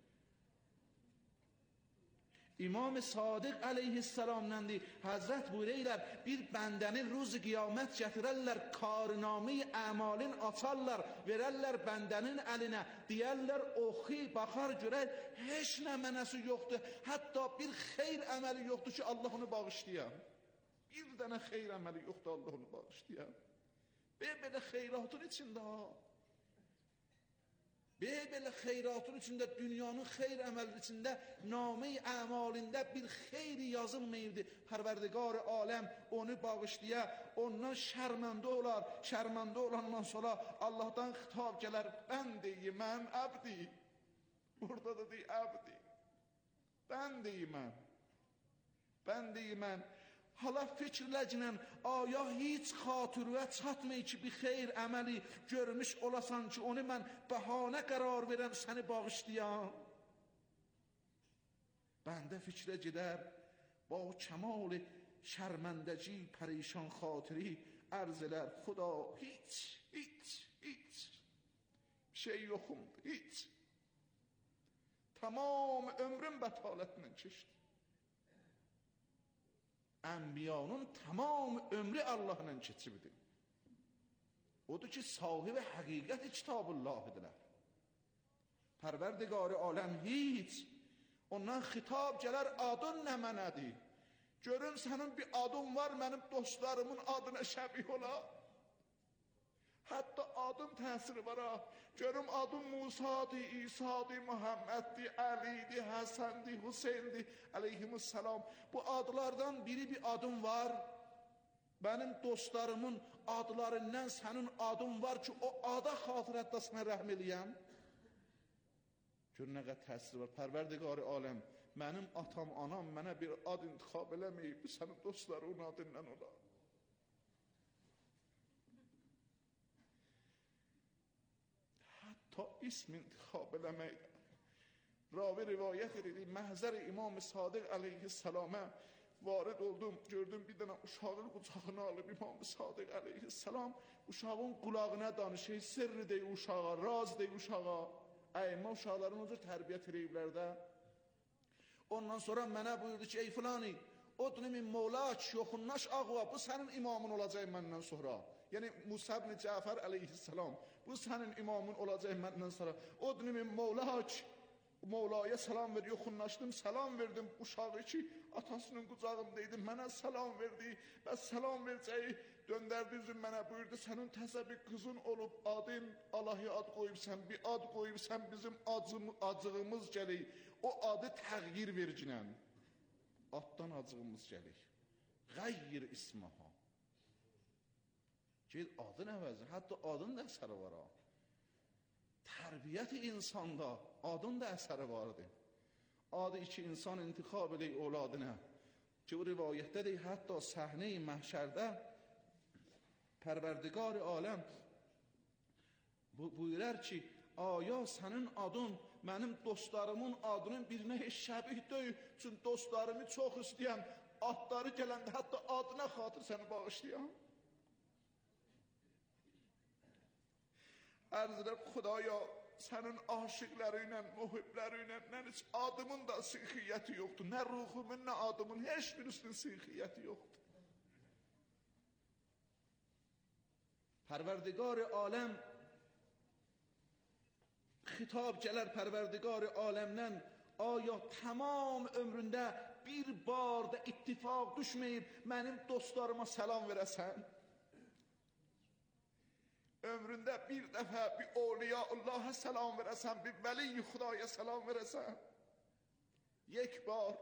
İmam Sadiq aleyhisselam'dan Hazret buyururlar, bir bendenin ruzu kıyamet getirirler, karname-i amalin atarlar, verirler bendenin eline, diyerler oxi, bakar görer, hiç ne mənəsi yoktu, hatta bir xeyr əməli yoktu ki Allah onu bağışlayan. Bir dənə xeyr əməli yoktu Allah onu bağışlayan. Ve böyle xeyratın içinde ha. Ve böyle xeyratın içinde, dünyanın xeyr əməli içinde, name-i amalinde bir xeyri yazılmayıbdı. Pərverdigar-ı aləm onu bağışlaya, ondan şərməndə olar. Şərməndə olandan sonra Allah'tan xitab gələr, ben deyim, mən əbdi. Burada da deyim, əbdi. Ben deyim, mən. Ben deyim, mən. Hala fikirləcnən, aya hiç xatırıya çatmay ki, bir xeyr əməli görmüş olasan ki, onu mən bəhanə qərar verəm, səni bağışlayam. Bəndə fikrə gedər, با کمال شرمندگی پریشان خاطری عرض elər, خدا hiç, hiç, hiç şey yoxumdur, hiç. Tamam ömrüm bətalətlə keçdi. Ənbiyanın tamam ömrü Allah'la keçibdir. Odur ki, sahibi həqiqət kitab-üllah idilər. Pərverdigar aləm hiç. Ondan xitab gələr, adın nə mənədir? Görün sənin bir adın var, mənim dostlarımın adına şəbih ola. Hətta adım təsiri var ha. Görüm adım Musadır, İsadır, Muhammeddir, Əlidir, Həsəndir, Hüseyndir, aleyhimussalam. Bu adlardan biri bir adım var. Benim dostlarımın adlarından sənin adın var ki, o ada xatirətdasına rəhm eləyəm. Gör nə qədər təsir var. Pərverdigar aləm, mənim atam, anam mənə bir ad intiqab eləməyib, sənin dostların adından ola. Hətta ism intiqab eləməklə. Ravi rivayət edir, məhzər İmam Sadiq aleyhissalama varid oldum, gördüm bir dənə uşağın qucağına alıb İmam Sadiq aleyhissalam, uşağın qulağına danışır, sirri deyir uşağa, raz deyir uşağa. Əymə uşaqların o cür tərbiyyət ediblər də. Ondan sonra mənə buyurdu ki, ey filani, odni min mevlak yoxunnaş ağva, bu sənin imamın olacaq məndən sonra. Yəni Musa ibn Cəfər aleyhissalam, bu sənin imamın olacaq məndən sonra. Odni min mevlak, Mevlaya salam ver, yoxunlaşdım, salam verdim uşağı ki, atasının qucağımdaydı, mənə salam verdi və salam verəcəyi döndərdi üzüm mənə buyurdu, sənin təzə bir qızın olub, adın Allahi ad qoyubsən, bir ad qoyubsən, bizim acım, acığımız gəlir, o adı təğyir vercinən, addan acığımız gəlir, qəyyir ismaha. Gel adın əvəzi, hətta adın da əsəri var ha. Tərbiyyət-i insanda adın da əsəri vardır. Adı iki insan intiqab edək oladına. Ki o rivayətdədir, hətta səhnə-i məhşərdə Pərverdigar aləm buyurar ki, aya sənin adın mənim dostlarımın adının birinə heç şəbih deyil. Çünki dostlarımı çox istəyən, adları gələndə hətta adına xatır səni bağışlayan. Ərz edər, Xudaya, sənin aşıqları ilə, mühibləri ilə, nə heç adımın da sıxiyyəti yoxdur. Nə ruhumun, nə adımın, heç birisinin sıxiyyəti yoxdur. Pərverdigar aləm xitab gələr Pərverdigar aləmdən, aya tamam ömründə bir bar da ittifaq düşməyib mənim dostlarıma salam verəsən? Ömründə bir dəfə bir Awliya Allah'a salam verəsən, bir Vəli-i Xudaya salam verəsən? Yek bar.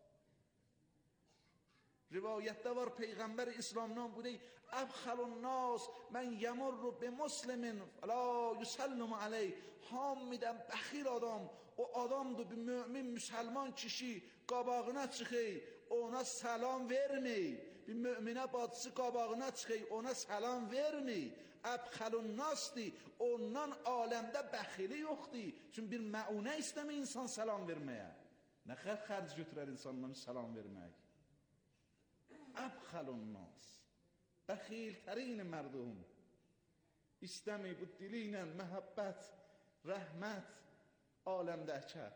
Rivayətdə var, Peyğəmbər İslamdan bu deyil, əbxəlun nas, mən yəmurru bi muslimin, la yusallimu aleyh, hamidən bəxil adam, o adamdır, bir mümin, müsəlman kişi, qabağına çıxey, ona salam vermey, bir müminə bacısı qabağına çıxey, ona salam vermey, əbxəlun nasdir, ondan aləmdə bəxili yoxdur, çünki bir məunə istəmə insan salam verməyə, nə xər xərc götürər insandan salam vermək. Əbxəlun nas, bəxiltərin mərdum, istəmi bu dili ilə məhəbbət, rəhmət aləmdə əkər.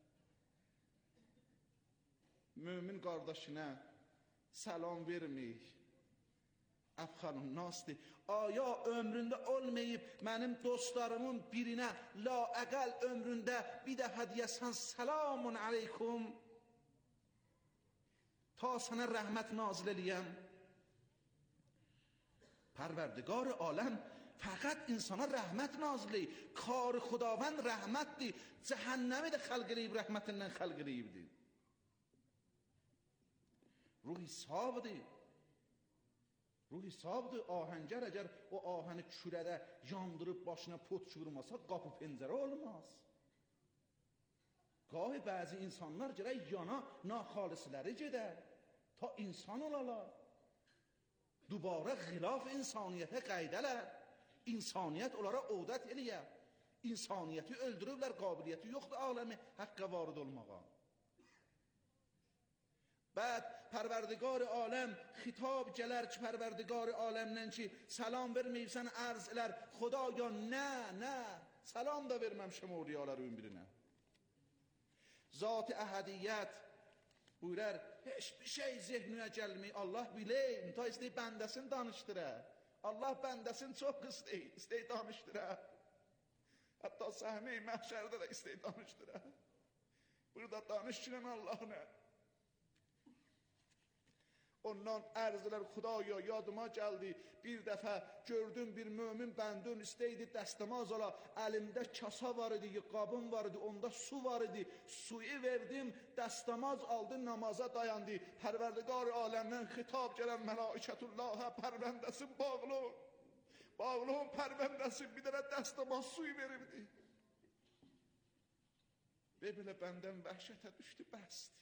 Mümin qardaşına salam verməyik, əbxəlun nasdir. Aya ömründə olmayıb mənim dostlarımın birinə, la əqəl ömründə bir dəfə deyəsən salamun aleykum, ta sənə rəhmət nazil eləyəm. Pərverdigar aləm fəqət insana rəhmət nazil eləyib. Kar Xudavənd rəhmətdir. Cəhənnəmi də xəlq eləyib, rəhmətindən xəlq eləyibdir. Ruh hesabıdır. Ruh hesabıdır. Ahəngər əgər o ahəni kürədə yandırıb başına pot çığırmasa qapı pəncərə olmaz. Qahi bəzi insanlar gərək yana naxalisləri gedər. ta insan olalar. Dubara xilaf insaniyyətə qaydalar. İnsaniyyət onlara odət eləyə. İnsaniyyəti öldürüblər, qabiliyyəti yoxdur aləmi haqqa varid olmağa. Bəd pərverdigar aləm xitab gələr ki, pərverdigar aləmdən ki, salam verməyibsən ərz elər, Xudaya nə, nə, salam da verməmişəm ovliyalar ön birinə. Zat-ı əhədiyyət buyurar, heç bir şey zehninə gəlməyir, Allah bileyim, ta istəyib bəndəsini danışdırə. Allah bəndəsini çox istəyir, istəyir danışdırə. Hətta səhne-i məhşərdə də istəyir danışdırə. Burada danışdırən Allah'ına. Ondan ərzlər Xudaya yadıma gəldi. Bir dəfə gördüm bir mömin bəndun istəydi dəstəmaz ola. Əlimdə kasa var idi, qabım var idi, onda su var idi. Suyu verdim, dəstəmaz aldı, namaza dayandı. Pərverdigar aləmdən xitab gələn mələikətullahə pərvəndəsi bağlı. Bağlı pərvəndəsi bir dənə dəstəmaz suyu verirdi. Və belə bəndən vəhşətə düşdü, bəsdi.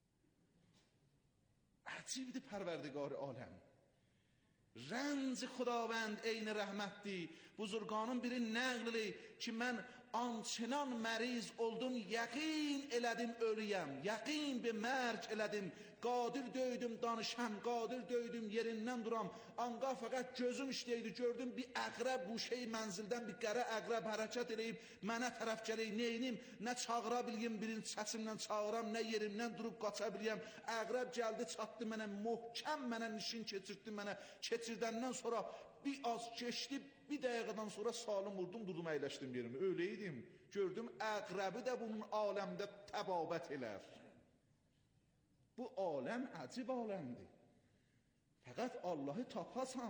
عجیبdir پروردگار عالم. رنج خداوند عین رحمتdir. Buzurganın biri nəql edir ki, mən ançınan məriz oldum, yəqin elədim ölüyəm, yəqin bir mərc elədim, qadir döydüm danışam, qadir döydüm yerindən duram, anqa fəqət gözüm işləydi, gördüm bir əqrəb bu şey mənzildən bir qərə əqrəb hərəkət eləyib, mənə tərəf gələk, neynim, nə çağıra biləyim, birinci səsimlə çağıram, nə yerimdən durub qaça biləyəm, əqrəb gəldi, çatdı mənə, möhkəm mənə nişin keçirtdi mənə, keçirdəndən sonra bir az keçdi, bir dəqiqədən sonra salim vurdum, durdum, əyləşdim yerimi. Öyleydim, gördüm, əqrəbi də bunun aləmdə təbabət elər. Bu aləm əcib aləmdir. Fəqət Allahı tapasan.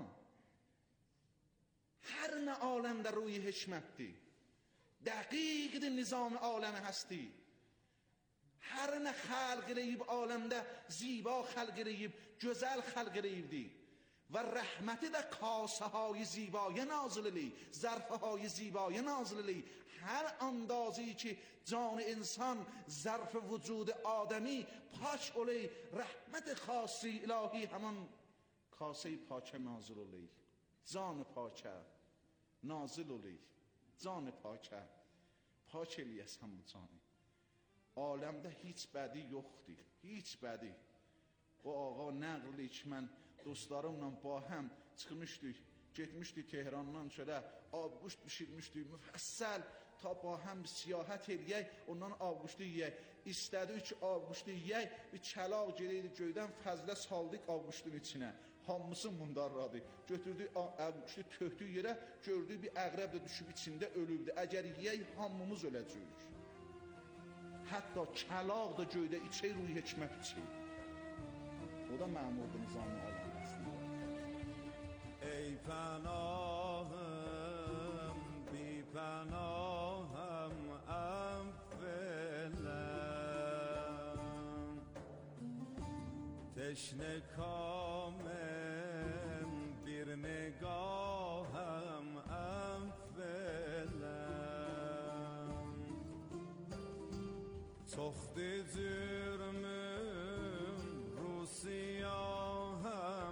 Hər nə aləmdə ruhi hikmətdir. Dəqiqdir nizam aləmi həsti. Hər nə xəlq eləyib aləmdə ziba xəlq eləyib, gözəl xəlq eləyibdir. و رحمتی در کاسه های زیبای نازلی ظرف های زیبای نازلی هر اندازی که جان انسان ظرف وجود آدمی پاش اولی رحمت خاصی الهی همان کاسه پاچه نازل اولی جان پاچه نازل اولی جان پاچه پاچه لیست هم جانی عالمده هیچ بدی یختی هیچ بدی o ağa nəqli ki, mən dostlarımla ba həm çıxmışdıq, getmişdik Tehrandan çölə, avquşt bişirmişdik, müfəssəl, ta ba həm siyahət eləyək, ondan avquştu yiyək. İstədik ki, avquştu yiyək, bir kəlaq geləydi göydən fəzlə saldıq avquştun içinə. Hamısı mundarladı. Götürdük avquştu töhdük yerə, gördük bir əqrəb də düşüb içində ölübdü. Əgər yiyək, hamımız öləcəyik. Hətta kəlaq da göydə içək ruhi hikmət içək. O da məmurdu nizam-ı aləm aslında. Ey pənahım, bi pənahım, əvvələm. Teşne kamem, bir negahım, əvvələm. Çoxdu cürmüm, siyahım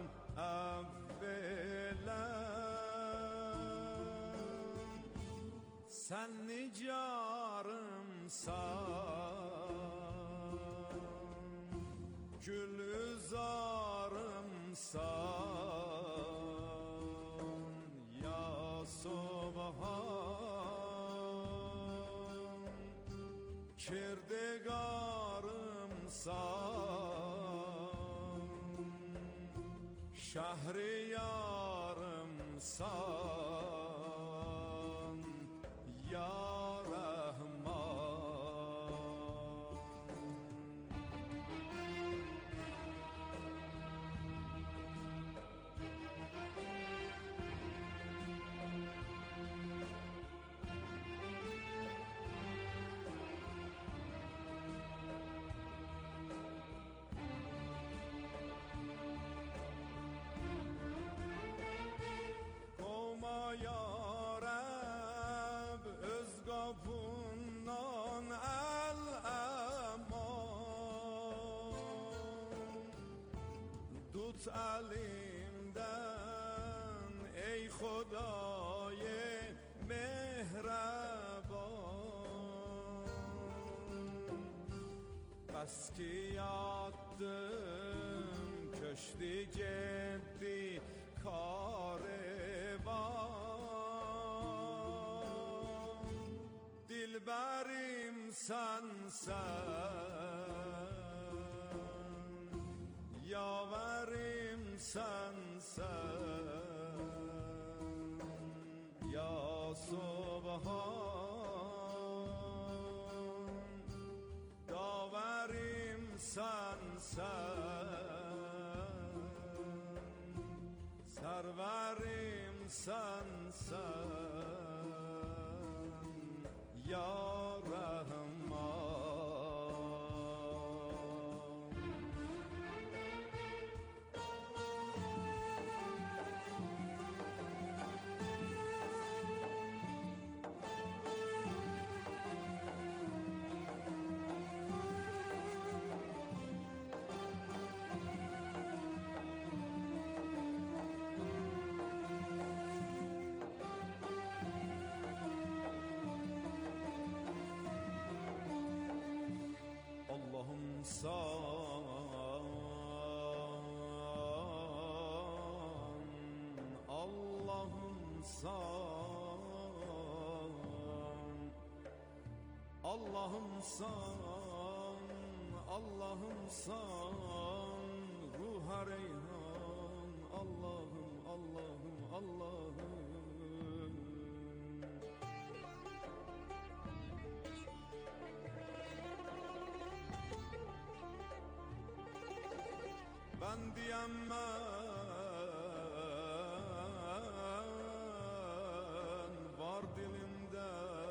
əvvələm. Sən nicarımsan, gülüzarımsan, ya Subhan, kirdigarımsan, şəhriyarımsan, ya Rəhman. tut elimden ey Xuday mehreban. Bas ki yattım köşkü gitti karvan. Dilberim sensen, yaverim sensen, ya Subhan. Daverim sensen, serverim sensen, ya Rahman. Allah'ım san, Allah'ım san, Allah'ım san, Allah'ım san, ruha reyhan, Allah'ım, Allah'ım, Allah'ım. Ben diyemem var dilimde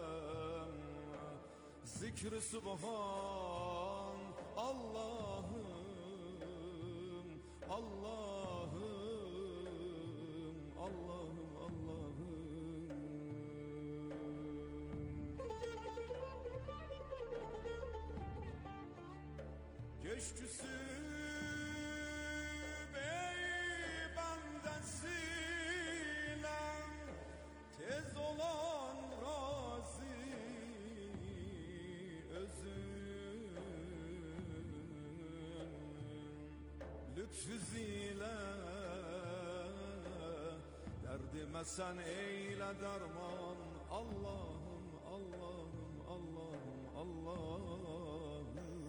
zikr-i subhan, Allah'ım, Allah'ım, Allah'ım, Allah'ım. Geçtüsü tez olan razı özün lütfüziyle derdime sen eyle derman, Allah'ım, Allah'ım, Allah'ım, Allah'ım.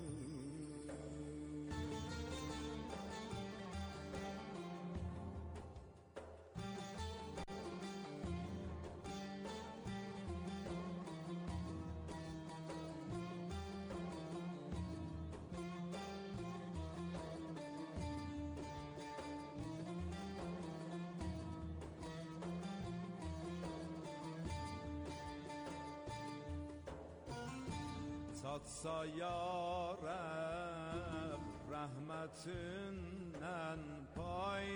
Tatsa ya Rab rahmetinden pay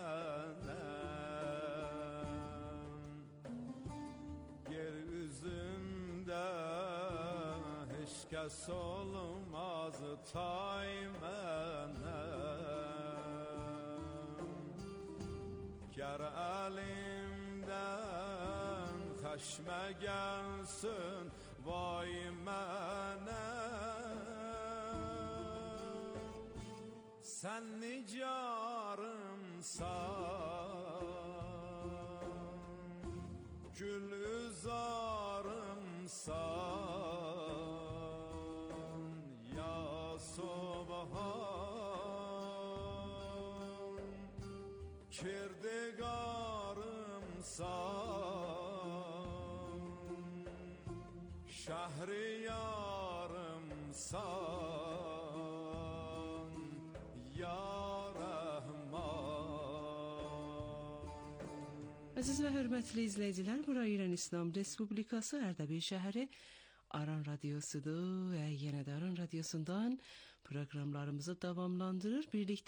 menem, yeryüzünde hiç kes olmaz tay menem. Ger elimden haşme gelsin vay mənə, sen nicarımsan, gül üzarımsan, ya Subhan. Kirdigarımsan, şehriyarımsan, ya Rahman. Əziz və hörmətli izləyicilər, bura İran İslam Respublikası Ərdəbil şəhəri Aran Radyosudur və yenə də Aran Radyosundan proqramlarımızı davamlandırır. Birlikdə